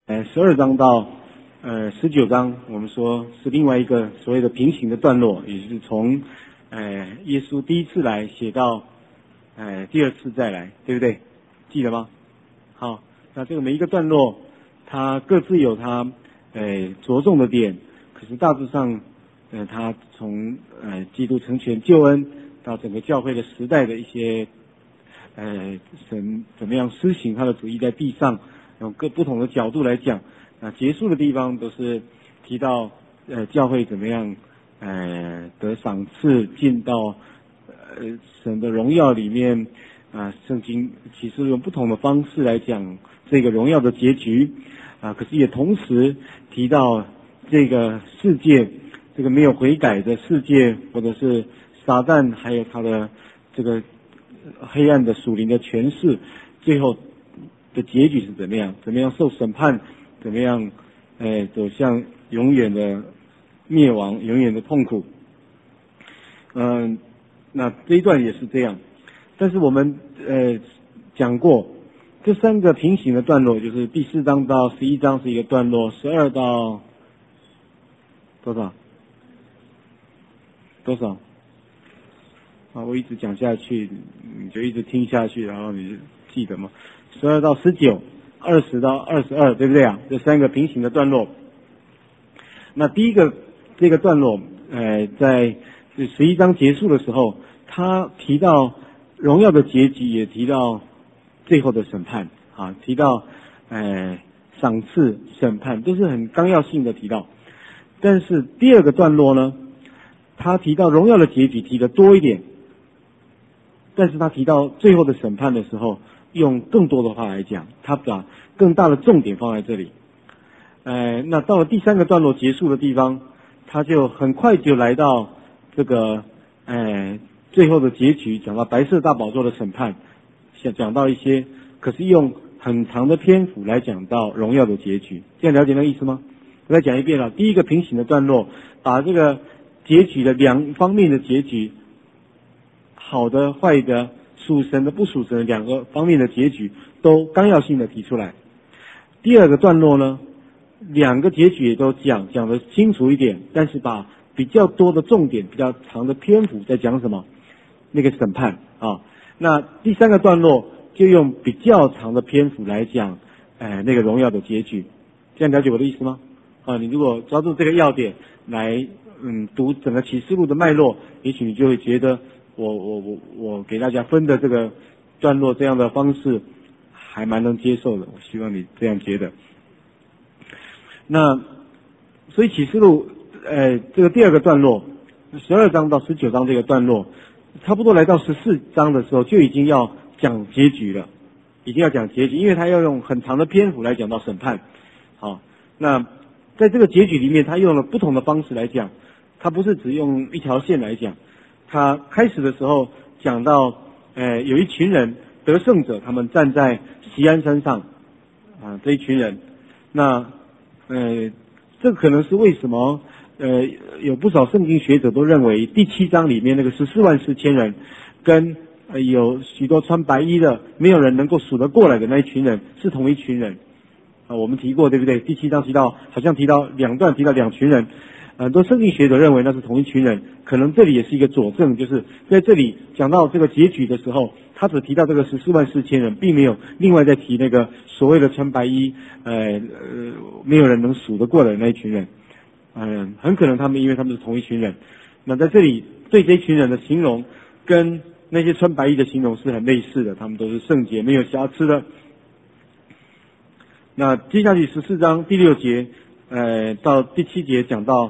12章到19章，我们说是另外一个所谓的平行的段落，也就是从耶稣第一次来写到第二次再来，对不对？记得吗？好，那这个每一个段落，它各自有它着重的点，可是大致上它从基督成全救恩到整个教会的时代的一些神怎么样施行他的旨意在地上，用各不同的角度来讲。那结束的地方都是提到教会怎么样得赏赐，进到神的荣耀里面圣经其实用不同的方式来讲这个荣耀的结局可是也同时提到这个世界，这个没有悔改的世界，或者是撒旦还有他的这个黑暗的属灵的权势，最后的结局是怎么样？怎么样受审判？怎么样走向永远的灭亡，永远的痛苦？那这一段也是这样。但是我们讲过，这三个平行的段落，就是第4章到11章是一个段落，12到多少？我一直讲下去，你就一直听下去，然后你就记得嘛。12到19。20到22，对不对啊？这三个平行的段落。那第一个这个段落，在11章结束的时候，他提到荣耀的结局，也提到最后的审判提到赏赐、审判，都是很纲要性的提到。但是第二个段落呢，他提到荣耀的结局提得多一点，但是他提到最后的审判的时候，用更多的话来讲，他把更大的重点放在这里。那到了第三个段落结束的地方，他就很快就来到这个最后的结局，讲到白色大宝座的审判，讲到一些，可是用很长的篇幅来讲到荣耀的结局。这样了解那个意思吗？我再讲一遍了。第一个平行的段落，把这个结局的两方面的结局，好的、坏的、属神的、不属神的两个方面的结局都纲要性的提出来。第二个段落呢，两个结局也都讲得清楚一点，但是把比较多的重点、比较长的篇幅在讲什么？那个审判那第三个段落就用比较长的篇幅来讲那个荣耀的结局。这样了解我的意思吗？你如果抓住这个要点来读整个启示录的脉络，也许你就会觉得我给大家分的这个段落这样的方式还蛮能接受的，我希望你这样觉得。那所以启示录这个第二个段落12章到19章这个段落，差不多来到14章的时候就已经要讲结局了，已经要讲结局，因为他要用很长的篇幅来讲到审判。好，那在这个结局里面，他用了不同的方式来讲，他不是只用一条线来讲。他开始的时候讲到有一群人得胜者，他们站在锡安山上这一群人，那这可能是为什么有不少圣经学者都认为第7章里面那个14万4千人跟有许多穿白衣的没有人能够数得过来的那一群人是同一群人我们提过对不对？第7章好像提到两段，提到两群人，很多圣经学者认为那是同一群人，可能这里也是一个佐证，就是在这里讲到这个结局的时候，他只提到这个14万4千人，并没有另外再提那个所谓的穿白衣没有人能数得过的那一群人。很可能因为他们是同一群人。那在这里对这一群人的形容跟那些穿白衣的形容是很类似的，他们都是圣洁没有瑕疵的。那接下去14章第6节到第7节讲到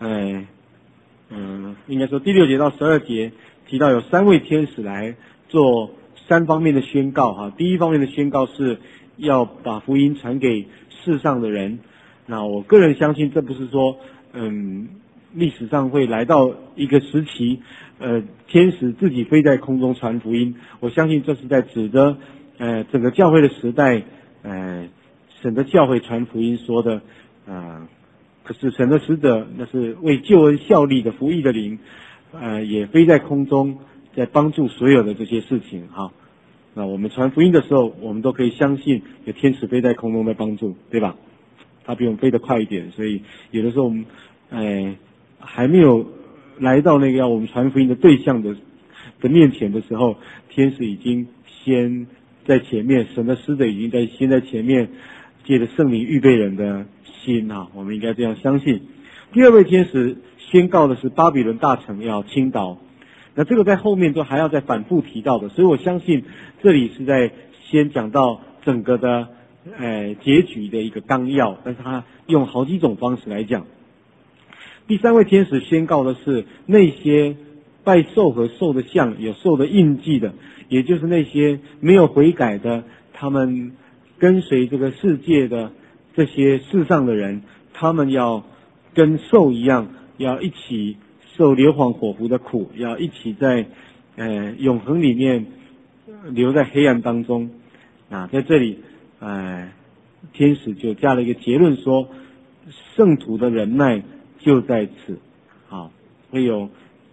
应该说第6节到12节提到有3位天使来做3方面的宣告第一方面的宣告是要把福音传给世上的人。那我个人相信这不是说历史上会来到一个时期天使自己飞在空中传福音，我相信这是在指着整个教会的时代神的教会传福音说的可是神的使者那是为救恩效力的服役的灵也飞在空中在帮助所有的这些事情那我们传福音的时候，我们都可以相信有天使飞在空中的帮助，对吧？ 他比我们飞得快一点，所以有的时候我们还没有来到那个要我们传福音的对象的面前的时候，天使已经先在前面，神的使者已经先在前面，借着圣灵预备人的心啊，我们应该这样相信。第二位天使宣告的是巴比伦大城要倾倒，那这个在后面都还要再反复提到的，所以我相信这里是在先讲到整个的结局的一个纲要，但是他用好几种方式来讲。第三位天使宣告的是那些拜兽和兽的像有兽的印记的，也就是那些没有悔改的，他们跟随这个世界的这些世上的人，他们要跟兽一样，要一起受硫磺火湖的苦，要一起在永恒里面留在黑暗当中啊。在这里天使就加了一个结论说，圣徒的忍耐就在此。好，会有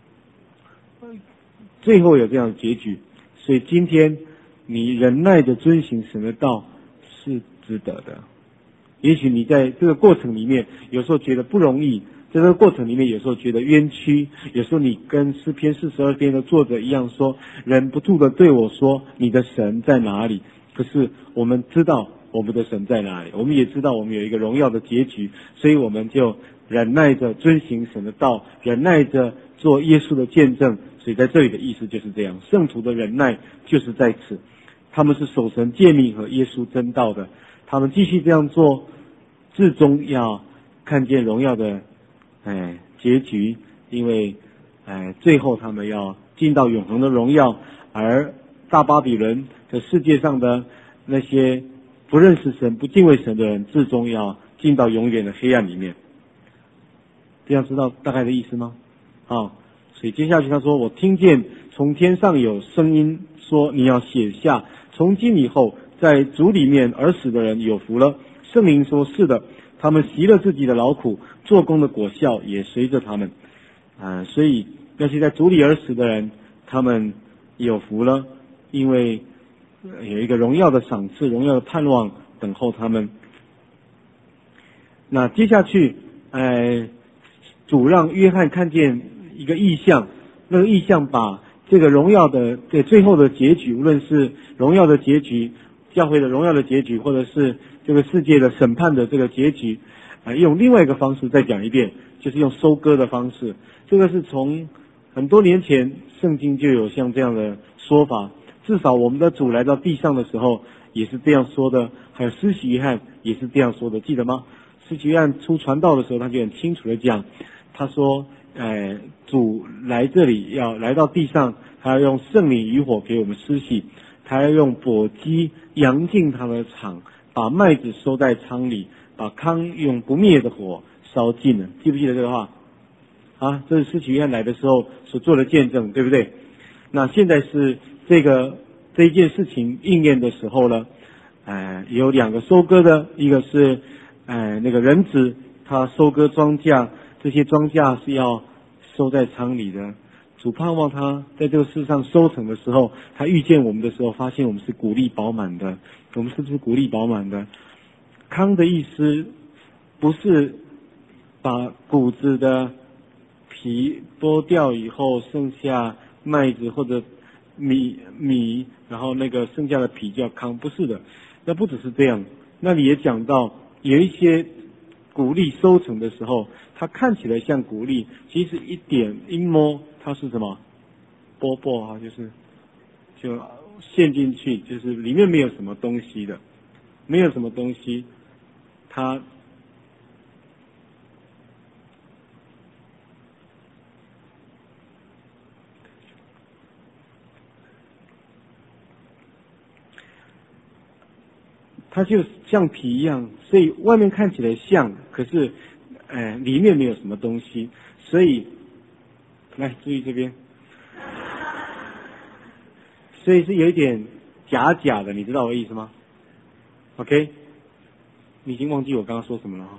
最后有这样的结局。所以今天你忍耐的遵行神的道是值得的。也许你在这个过程里面有时候觉得不容易，在这个过程里面有时候觉得冤屈，有时候你跟诗篇42篇的作者一样说，忍不住的对我说，你的神在哪里？可是我们知道我们的神在哪里，我们也知道我们有一个荣耀的结局，所以我们就忍耐着遵行神的道，忍耐着做耶稣的见证。所以在这里的意思就是这样，圣徒的忍耐就是在此，他们是守神诫命和耶稣真道的，他们继续这样做，至终要看见荣耀的结局，因为最后他们要进到永恒的荣耀，而大巴比伦的世界上的那些不认识神不敬畏神的人，至终要进到永远的黑暗里面。这样知道大概的意思吗？所以接下去他说，我听见从天上有声音说，你要写下，从今以后在主里面而死的人有福了。圣灵说，是的，他们习了自己的劳苦，做工的果效也随着他们。所以那些在主里而死的人，他们有福了，因为有一个荣耀的赏赐，荣耀的盼望等候他们。那接下去主让约翰看见一个异象，那个异象把这个荣耀的最后的结局，无论是荣耀的结局，教会的荣耀的结局，或者是这个世界的审判的这个结局，用另外一个方式再讲一遍，就是用收割的方式。这个是从很多年前圣经就有像这样的说法，至少我们的主来到地上的时候也是这样说的，还有施洗约翰也是这样说的，记得吗？施洗约翰出传道的时候，他就很清楚的讲，他说主来这里要来到地上，他要用圣灵与火给我们施洗，他要用簸箕扬进他的场，把麦子收在仓里，把糠用不灭的火烧尽了。记不记得这个话？这是施洗约翰来的时候所做的见证，对不对？那现在是这一件事情应验的时候了。有两个收割的，一个是那个人子，他收割庄稼，这些庄稼是要收在仓里的。主盼望他在这个世上收成的时候，他遇见我们的时候，发现我们是谷粒饱满的。我们是不是谷粒饱满的？糠的意思不是把谷子的皮剥掉以后，剩下麦子或者米，然后那个剩下的皮叫糠，不是的。那不只是这样，那里也讲到有一些谷粒收成的时候，它看起来像谷粒，其实一摸它是什么？波波就陷进去，就是里面没有什么东西的，没有什么东西，它就像皮一样，所以外面看起来像，可是里面没有什么东西，所以来注意这边，所以是有一点假假的，你知道我的意思吗 ？OK， 你已经忘记我刚刚说什么了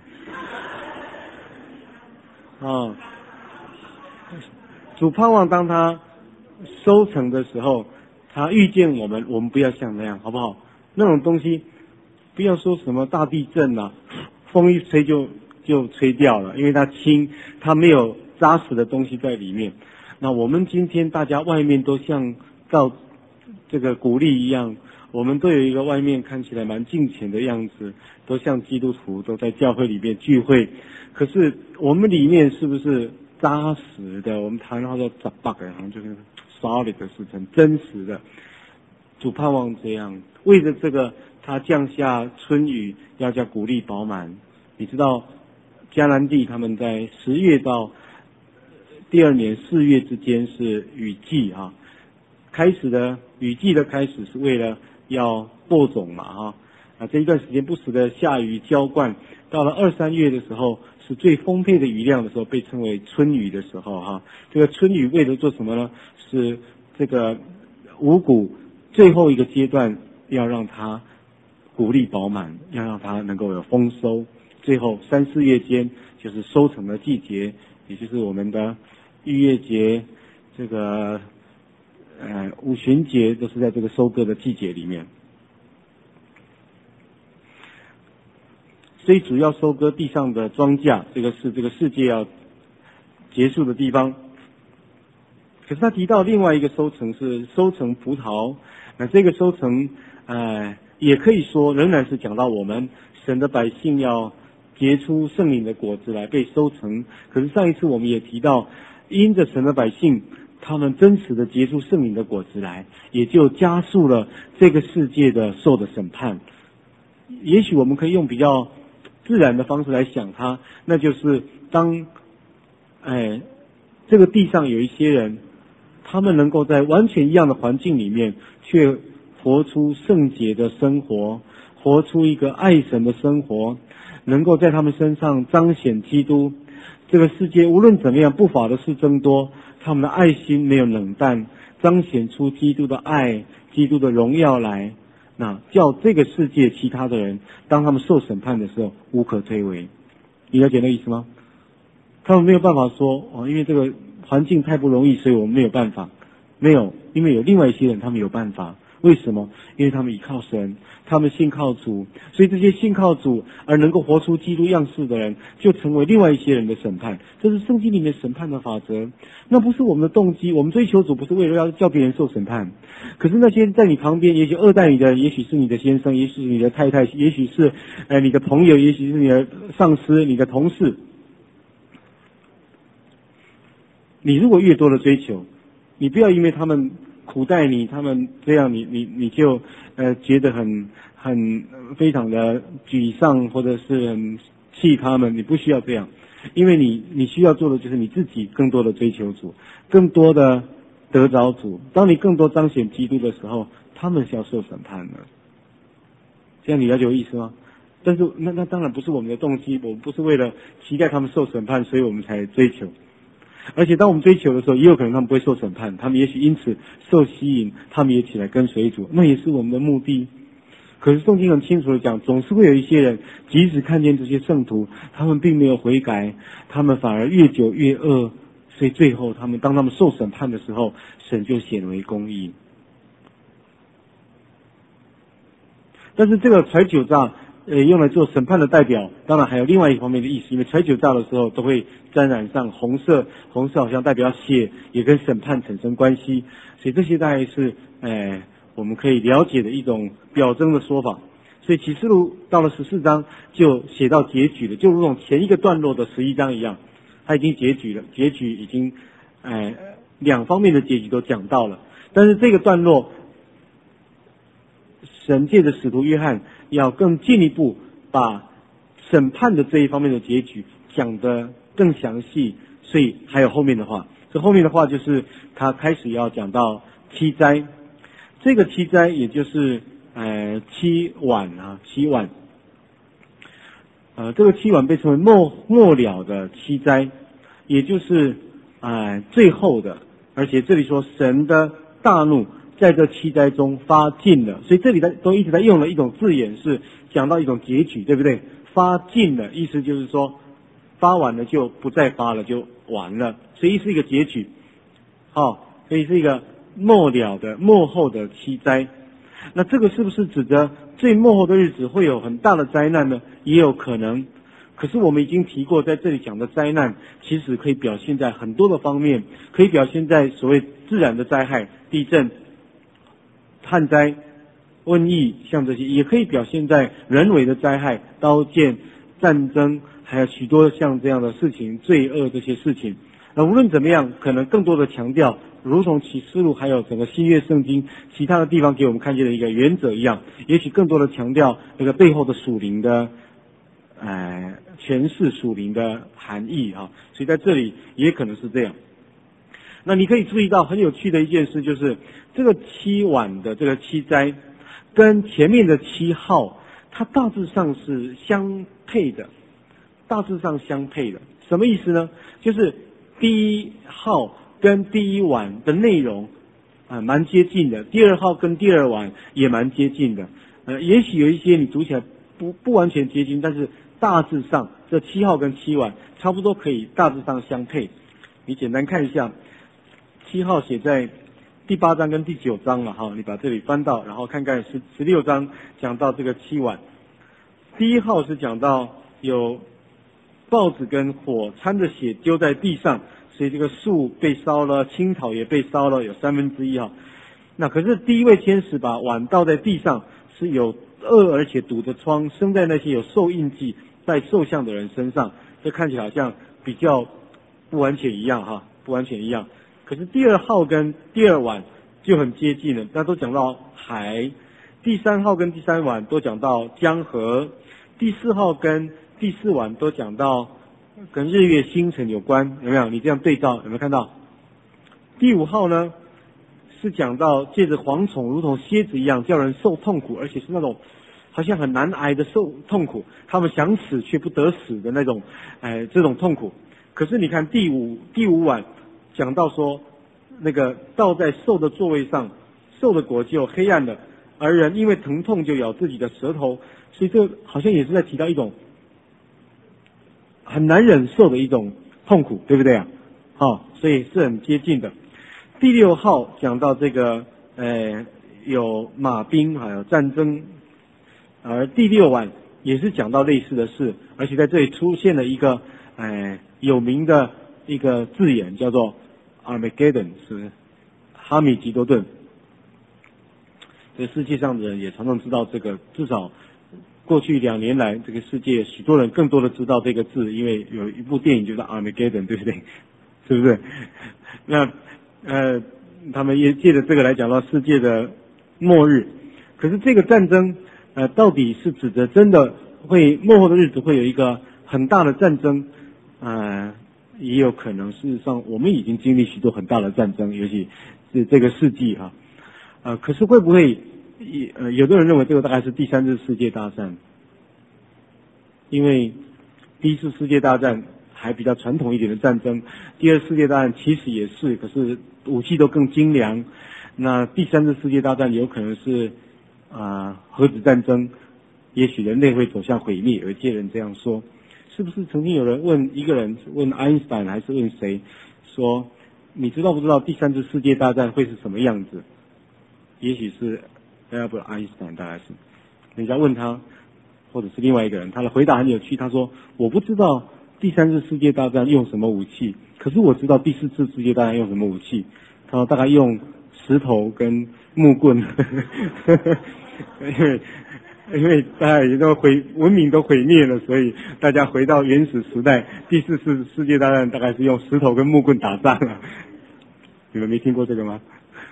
主盼望当他收成的时候，他遇见我们不要像那样，好不好？那种东西不要说什么大地震风一吹就吹掉了，因为它轻，它没有扎实的东西在里面。那我们今天大家外面都像照这个鼓励一样，我们都有一个外面看起来蛮敬虔的样子，都像基督徒，都在教会里面聚会。可是我们里面是不是扎实的？我们谈到说扎巴的，好像就是 solid 的是很真实的。主盼望这样，为了这个，他降下春雨，要叫谷粒饱满。你知道，迦南地他们在10月到第2年4月之间是雨季啊。开始的雨季的开始是为了要播种嘛哈。这一段时间不时的下雨浇灌，到了2、3月的时候是最丰沛的雨量的时候，被称为春雨的时候哈。这个春雨为了做什么呢？是这个五谷最后一个阶段要让它谷粒饱满，要让它能够有丰收。最后3、4月间就是收成的季节，也就是我们的逾越节，这个五旬节都是在这个收割的季节里面。所以主要收割地上的庄稼，这个是这个世界要结束的地方。可是他提到另外一个收成是收成葡萄，那这个收成也可以说仍然是讲到我们神的百姓要结出圣灵的果子来被收成。可是上一次我们也提到，因着神的百姓他们真实的结出圣灵的果子来，也就加速了这个世界的受的审判。也许我们可以用比较自然的方式来想它，那就是当这个地上有一些人，他们能够在完全一样的环境里面，却活出圣洁的生活，活出一个爱神的生活，能够在他们身上彰显基督。这个世界无论怎么样，不法的事增多，他们的爱心没有冷淡，彰显出基督的爱，基督的荣耀来。那叫这个世界其他的人，当他们受审判的时候，无可推诿。你了解那意思吗？他们没有办法说因为这个环境太不容易，所以我们没有办法。没有，因为有另外一些人，他们有办法。为什么？因为他们倚靠神，他们信靠主，所以这些信靠主而能够活出基督样式的人，就成为另外一些人的审判。这是圣经里面审判的法则。那不是我们的动机，我们追求主不是为了要叫别人受审判。可是那些在你旁边，也许恶待你的人，也许是你的先生，也许是你的太太，也许是你的朋友，也许是你的上司、你的同事。你如果越多的追求，你不要因为他们苦待你，他们这样你就觉得很非常的沮丧，或者是很气他们。你不需要这样，因为你需要做的就是你自己更多的追求主，更多的得着主。当你更多彰显基督的时候，他们是要受审判的。这样你了解我意思吗？但是那当然不是我们的动机，我们不是为了期待他们受审判，所以我们才追求。而且当我们追求的时候，也有可能他们不会受审判，他们也许因此受吸引，他们也起来跟随主，那也是我们的目的。可是圣经很清楚的讲，总是会有一些人，即使看见这些圣徒，他们并没有悔改，他们反而越久越恶，所以最后当他们受审判的时候，神就显为公义。但是这个揣酒榨用来做审判的代表，当然还有另外一方面的意思，因为揣酒榨的时候都会沾染上红色，红色好像代表血，也跟审判产生关系，所以这些大概是我们可以了解的一种表征的说法。所以启示录到了14章就写到结局了，就如同前一个段落的11章一样，它已经结局了，结局已经两方面的结局都讲到了。但是这个段落，神借着使徒约翰要更进一步把审判的这一方面的结局讲得更详细，所以还有后面的话。这后面的话就是他开始要讲到七灾，这个七灾也就是七晚，这个七晚被称为末了的七灾，也就是最后的，而且这里说神的大怒在这七灾中发尽了，所以这里都一直在用了一种字眼，是讲到一种结局，对不对？发尽了，意思就是说发完了就不再发了，就完了，所以是一个结局。所以是一个末了的末后的七灾。那这个是不是指着最末后的日子会有很大的灾难呢？也有可能。 可是我们已经提过，在这里讲的灾难，其实可以表现在很多的方面，可以表现在所谓自然的灾害，地震、旱灾、瘟疫，像这些，也可以表现在人为的灾害，刀剑、战争，还有许多像这样的事情，罪恶这些事情。那无论怎么样，可能更多的强调，如同启示录还有整个新约圣经其他的地方给我们看见的一个原则一样，也许更多的强调那个背后的属灵的诠释属灵的含义啊，所以在这里也可能是这样。那你可以注意到很有趣的一件事，就是这个7晚的这个7灾跟前面的7号，它大致上是相配的，大致上相配的。什么意思呢？就是第一号跟第一晚的内容蛮接近的，第二号跟第二晚也蛮接近的。也许有一些你读起来不完全接近，但是大致上这7号跟7晚差不多可以大致上相配。你简单看一下，7号写在第8章跟第9章了哈，你把这里翻到，然后看看16章讲到这个7晚。第一号是讲到有报纸跟火掺着血丢在地上，所以这个树被烧了，青草也被烧了，有1/3哈。那可是第一位天使把碗倒在地上，是有恶而且堵着疮，生在那些有兽印记带兽像的人身上。这看起来好像比较不完全一样哈，不完全一样。可是第2号跟第2晚就很接近了，那都讲到海。第3号跟第3晚都讲到江河。第4号跟第4晚都讲到跟日月星辰有关，有没有？你这样对照有没有看到？第5号呢是讲到借着蝗虫如同蝎子一样叫人受痛苦，而且是那种好像很难挨的受痛苦，他们想死却不得死的那种这种痛苦。可是你看第五晚讲到说，那个倒在兽的座位上，兽的果就黑暗的，而人因为疼痛就咬自己的舌头，所以这好像也是在提到一种很难忍受的一种痛苦，对不对啊？所以是很接近的。第6号讲到这个有马兵还有战争，而第6晚也是讲到类似的事，而且在这里出现了一个有名的一个字眼，叫做 Armageddon， 是哈米吉多顿。这世界上的人也常常知道这个，至少过去2年来，这个世界许多人更多的知道这个字，因为有一部电影就叫 Armageddon， 对不对？是不是？那他们也借着这个来讲到世界的末日。可是这个战争到底是指着真的会末后的日子会有一个很大的战争，也有可能事实上我们已经经历许多很大的战争，尤其是这个世纪可是会不会有的人认为这个大概是第3次世界大战，因为第1次世界大战还比较传统一点的战争，第2次世界大战其实也是，可是武器都更精良。那第3次世界大战有可能是核子战争，也许人类会走向毁灭，有些人这样说。是不是曾经有人问一个人，问爱因斯坦还是问谁，说你知道不知道第3次世界大战会是什么样子？也许是爱因斯坦，大概是人家问他，或者是另外一个人，他的回答很有趣，他说我不知道第3次世界大战用什么武器，可是我知道第4次世界大战用什么武器。他说大概用石头跟木棍因为大家已经都文明都毁灭了，所以大家回到原始时代，第4次世界大战大概是用石头跟木棍打仗了。你们没听过这个吗？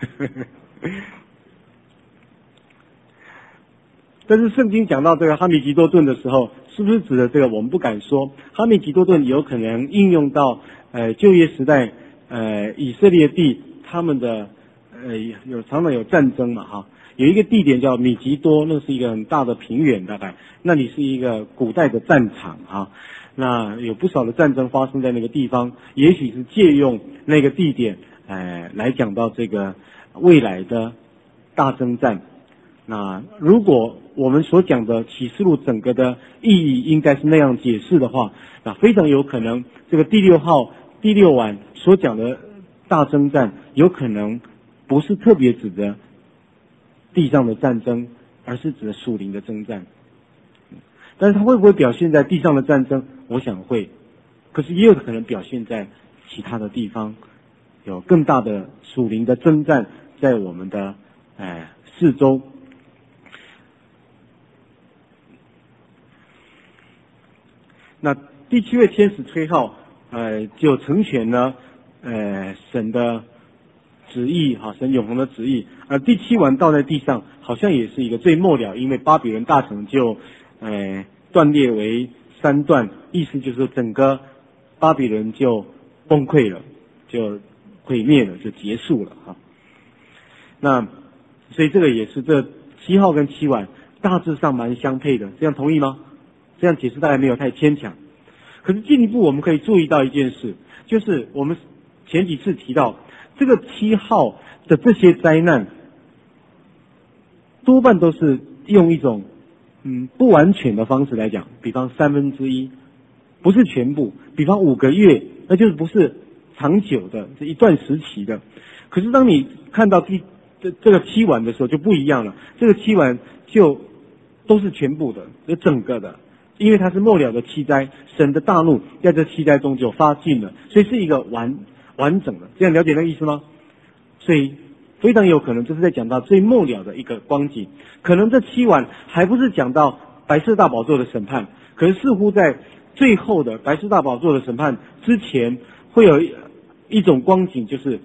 但是圣经讲到这个哈米吉多顿的时候，是不是指的这个我们不敢说。哈米吉多顿有可能应用到旧约时代以色列地他们的常常有战争嘛有一个地点叫米吉多，那是一个很大的平原，大概那里是一个古代的战场那有不少的战争发生在那个地方，也许是借用那个地点来讲到这个未来的大征战。那如果我们所讲的启示录整个的意义应该是那样解释的话，那非常有可能这个第6号第6晚所讲的大征战有可能不是特别指的地上的战争，而是指的属灵的征战。 但是它会不会表现在地上的战争？我想会，可是也有可能表现在其他的地方，有更大的属灵的征战在我们的四周。那第7位天使吹号，就成全了神的旨意哈，神永恒的旨意。而第7碗倒在地上，好像也是一个最末了，因为巴比伦大城就断裂为3段，意思就是说整个巴比伦就崩溃了，就毁灭了，就结束了哈。那所以这个也是这7号跟7碗大致上蛮相配的，这样同意吗？这样解释大概没有太牵强。可是进一步我们可以注意到一件事，就是我们前几次提到这个7号的这些灾难，多半都是用一种不完全的方式来讲，比方1/3，不是全部，比方5个月，那就是不是长久的，是一段时期的。可是当你看到这个7碗的时候就不一样了，这个7碗就都是全部的，就整个的，因为它是末了的7灾，神的大怒在这7灾中就发尽了，所以是一个完整的。这样了解那个意思吗？所以非常有可能这是在讲到最末了的一个光景，可能这7碗还不是讲到白色大宝座的审判，可是似乎在最后的白色大宝座的审判之前，会有一种光景，就是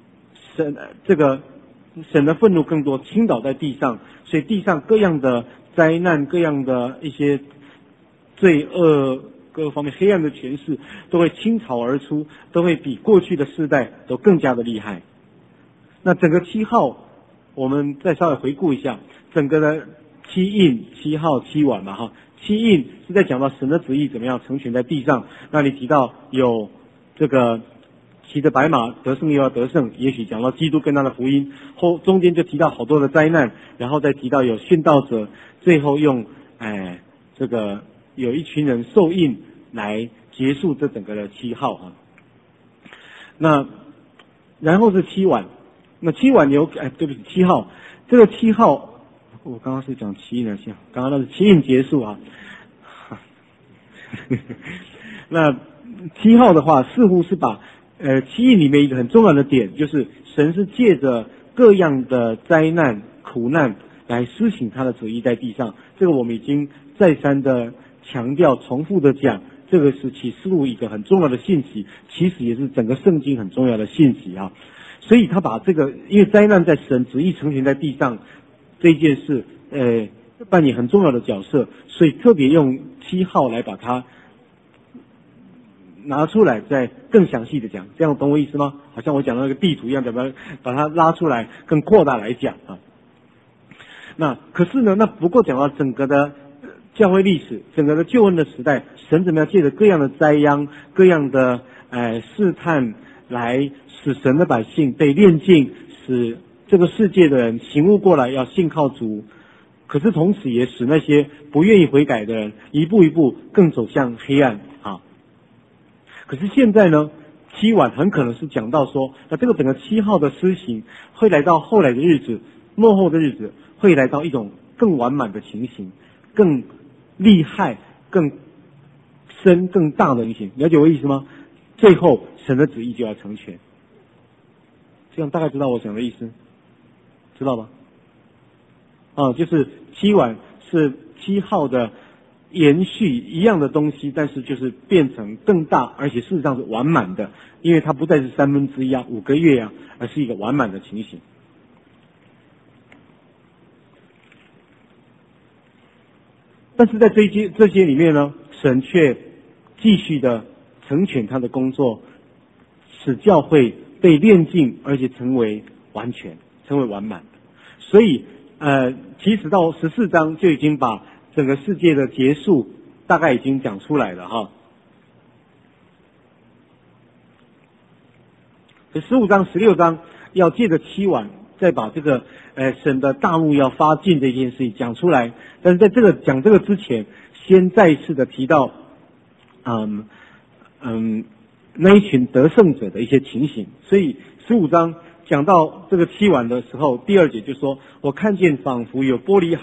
神的愤怒更多倾倒在地上，所以地上各样的灾难、各样的一些罪恶、各个方面黑暗的权势都会倾巢而出，都会比过去的世代都更加的厉害。那整个7号，我们再稍微回顾一下整个的7印、7号、7碗嘛哈。7印是在讲到神的旨意怎么样成全在地上，那你提到有这个骑着白马得胜又要得胜，也许讲到基督跟他的福音，中间就提到好多的灾难，然后再提到有殉道者，最后用这个有一群人受印来结束这整个的7号啊。那然后是7碗，那7碗有对不起7号，这个7号我刚刚是讲7印的，刚刚那是7印结束啊。那7号的话似乎是把7印里面一个很重要的点，就是神是借着各样的灾难苦难来施行他的旨意在地上，这个我们已经再三的强调重复的讲，这个是启示录一个很重要的信息，其实也是整个圣经很重要的信息啊。所以他把这个因为灾难在神旨意成全在地上这件事扮演很重要的角色，所以特别用7号来把它拿出来再更详细的讲，这样懂我意思吗？好像我讲那个地图一样，怎么把它拉出来更扩大来讲啊。那可是呢，那不过讲到整个的教会历史，整个的救恩的时代，神怎么样借着各样的灾殃、各样的试探来使神的百姓被炼净，使这个世界的人醒悟过来要信靠主，可是同时也使那些不愿意悔改的人一步一步更走向黑暗啊。可是现在呢，7碗很可能是讲到说，那这个整个7号的施行会来到后来的日子，末后的日子会来到一种更完满的情形，更厉害、更深、更大的情形，了解我意思吗？最后神的旨意就要成全，这样大概知道我讲的意思，知道吗？就是7碗是7号的延续一样的东西，但是就是变成更大，而且事实上是完满的，因为它不再是1/3啊、5个月啊，而是一个完满的情形。但是在这些里面呢，神却继续的成全他的工作，使教会被炼净，而且成为完全，成为完满。所以其实到14章就已经把整个世界的结束大概已经讲出来了哈。15章、16章要借着7碗再把这个神的大怒要发尽这件事情讲出来，但是在讲这个之前，先再一次的提到那一群得胜者的一些情形。所以15章讲到这个7碗的时候，第2节就说，我看见仿佛有玻璃海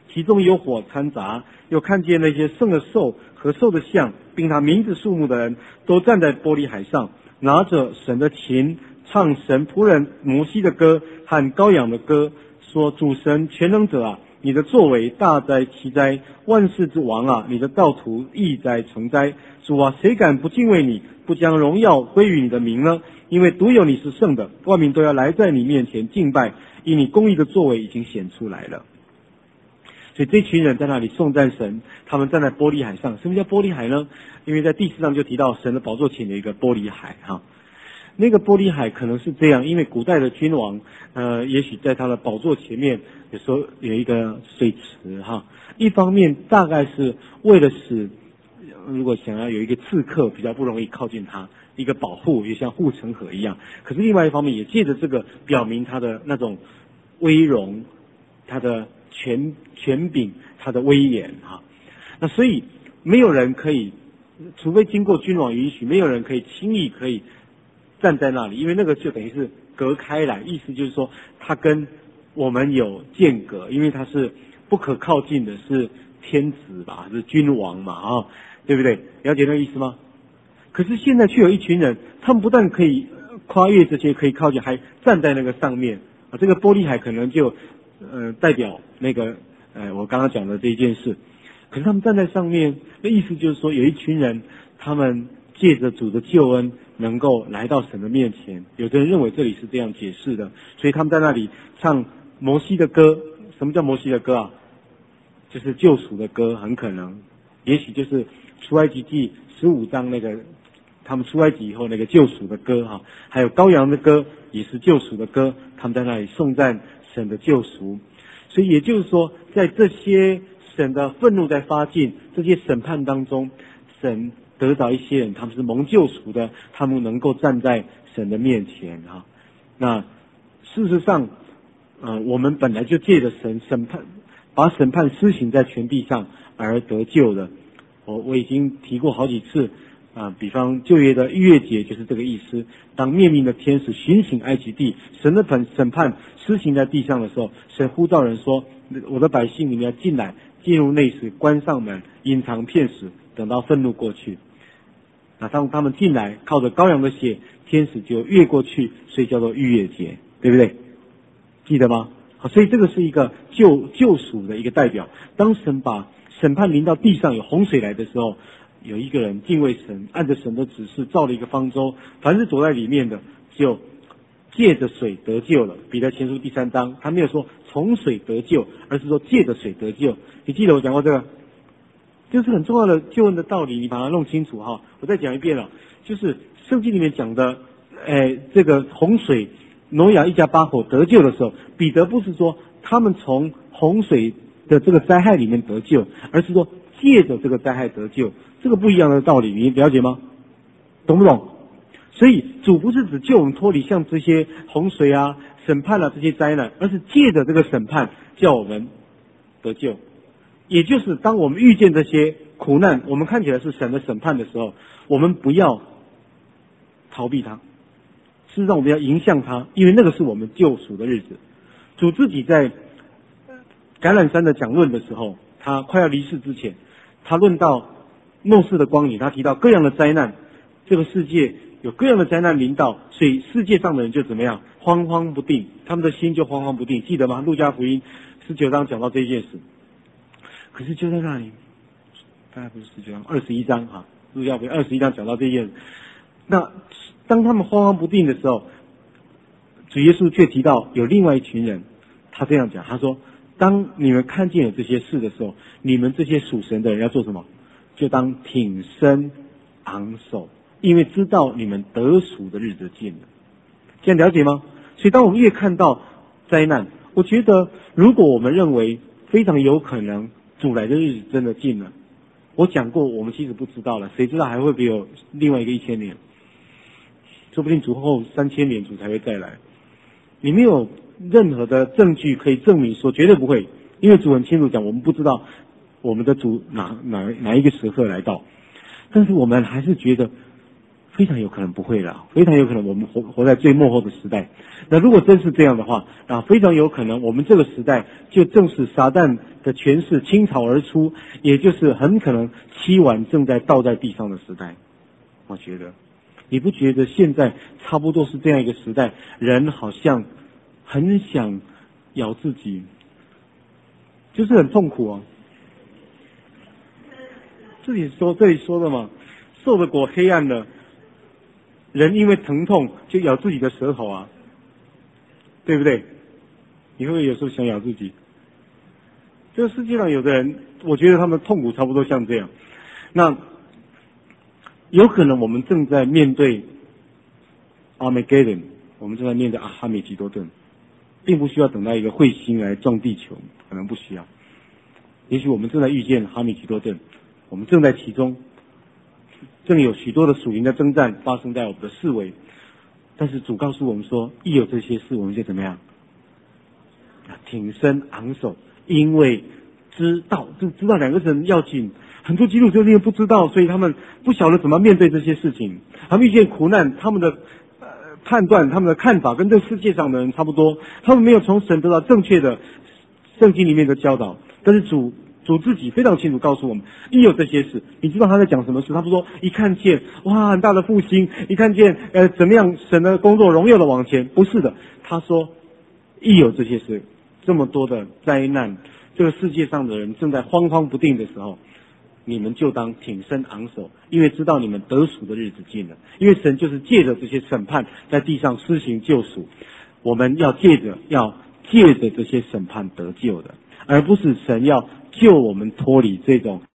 其中有火掺杂，又看见那些圣的兽和兽的像，并他名字数目的人，都站在玻璃海上，拿着神的琴，唱神仆人摩西的歌和羔羊的歌，说：主神全能者啊，你的作为大哉奇哉，万世之王啊，你的道途义哉诚哉。主啊，谁敢不敬畏你，不将荣耀归于你的名呢？因为独有你是圣的，万民都要来在你面前敬拜，因你公义的作为已经显出来了。所以这群人在那里颂赞神，他们站在玻璃海上。什么叫玻璃海呢？因为在第4章就提到神的宝座前有一个玻璃海哈。那个玻璃海可能是这样，因为古代的君王也许在他的宝座前面有时候有一个水池哈。一方面大概是为了使如果想要有一个刺客比较不容易靠近他，一个保护，也像护城河一样。可是另外一方面也借着这个表明他的那种威荣，他的权柄，他的威严哈。那所以没有人可以，除非经过君王允许，没有人可以轻易可以站在那里，因为那个就等于是隔开来，意思就是说他跟我们有间隔，因为他是不可靠近的，是天子吧，是君王嘛啊，对不对？了解那个意思吗？可是现在却有一群人，他们不但可以跨越这些可以靠近，还站在那个上面啊。这个玻璃海可能就代表那个我刚刚讲的这一件事。可是他们站在上面，那意思就是说有一群人，他们借着主的救恩能够来到神的面前。有的人认为这里是这样解释的，所以他们在那里唱摩西的歌。什么叫摩西的歌啊？就是救赎的歌，很可能也许就是出埃及记15章那个他们出埃及以后那个救赎的歌哈，还有羔羊的歌也是救赎的歌，他们在那里颂赞神的救赎。所以也就是说，在这些神的愤怒在发尽，这些审判当中，神得到一些人，他们是蒙救赎的，他们能够站在神的面前啊。那事实上我们本来就借着神审判，把审判施行在全地上而得救的。我已经提过好几次比方旧约的逾越节就是这个意思。当灭命的天使巡行埃及地，神的审判施行在地上的时候，神呼召人说：我的百姓，你们要进来，进入内室，关上门，隐藏片时，等到愤怒过去。那当他们进来，靠着羔羊的血，天使就越过去，所以叫做逾越节，对不对？记得吗？好，所以这个是一个救赎的一个代表。当神把审判临到地上，有洪水来的时候，有一个人敬畏神，按着神的指示造了一个方舟，凡是躲在里面的就借着水得救了。彼得前书第3章，他没有说从水得救，而是说借着水得救。你记得我讲过这个，就是很重要的救恩的道理，你把它弄清楚哈。我再讲一遍了，就是圣经里面讲的这个洪水，挪亚一家8口得救的时候，彼得不是说他们从洪水的这个灾害里面得救，而是说借着这个灾害得救，这个不一样的道理，你了解吗？懂不懂？所以主不是只救我们脱离像这些洪水啊、审判啊这些灾难，而是借着这个审判叫我们得救。也就是当我们遇见这些苦难，我们看起来是神的审判的时候，我们不要逃避它，事实上我们要迎向它，因为那个是我们救赎的日子。主自己在橄榄山的讲论的时候，他快要离世之前，他论到末世的光景，他提到各样的灾难，这个世界有各样的灾难临到，所以世界上的人就怎么样，慌慌不定，他们的心就慌慌不定。记得吗？路加福音19章讲到这件事。可是就在那里，大概不是19章，21章哈，路加福音21章讲到这件事。那当他们慌慌不定的时候，主耶稣却提到有另外一群人，他这样讲，他说：当你们看见有这些事的时候，你们这些属神的人要做什么？就当挺身昂首，因为知道你们得赎的日子近了。这样了解吗？所以当我们越看到灾难，我觉得如果我们认为非常有可能主来的日子真的近了，我讲过我们其实不知道了，谁知道还会不会有另外一个1000年，说不定主后3000年主才会再来。你没有任何的证据可以证明说绝对不会，因为主很清楚讲我们不知道我们的主哪一个时刻来到。但是我们还是觉得非常有可能不会了，非常有可能我们活在最末后的时代。那如果真是这样的话，非常有可能我们这个时代就正是撒旦的权势倾巢而出，也就是很可能七碗正在倒在地上的时代。我觉得，你不觉得现在差不多是这样一个时代，人好像很想咬自己，就是很痛苦啊。这里说的嘛，受的果黑暗的。人因为疼痛就咬自己的舌头啊，对不对？你会不会有时候想咬自己？这个世界上有的人，我觉得他们痛苦差不多像这样。那有可能我们正在面对 Armageddon， 我们正在面对哈米吉多顿，并不需要等到一个彗星来撞地球，可能不需要。也许我们正在遇见哈米吉多顿，我们正在其中。正有许多的属灵的征战发生在我们的四围，但是主告诉我们说，一有这些事，我们就怎么样？挺身昂首，因为知道两个字要紧。很多基督徒因为不知道，所以他们不晓得怎么面对这些事情。他们遇见苦难，他们的判断、他们的看法跟这世界上的人差不多，他们没有从神得到正确的圣经里面的教导，但是主自己非常清楚告诉我们，一有这些事，你知道他在讲什么事？他不说一看见哇很大的复兴，一看见怎么样神的工作荣耀的往前，不是的。他说一有这些事，这么多的灾难，这个世界上的人正在惶惶不定的时候，你们就当挺身昂首，因为知道你们得赎的日子近了。因为神就是借着这些审判在地上施行救赎，我们要借着这些审判得救的，而不是神要救我们脱离这种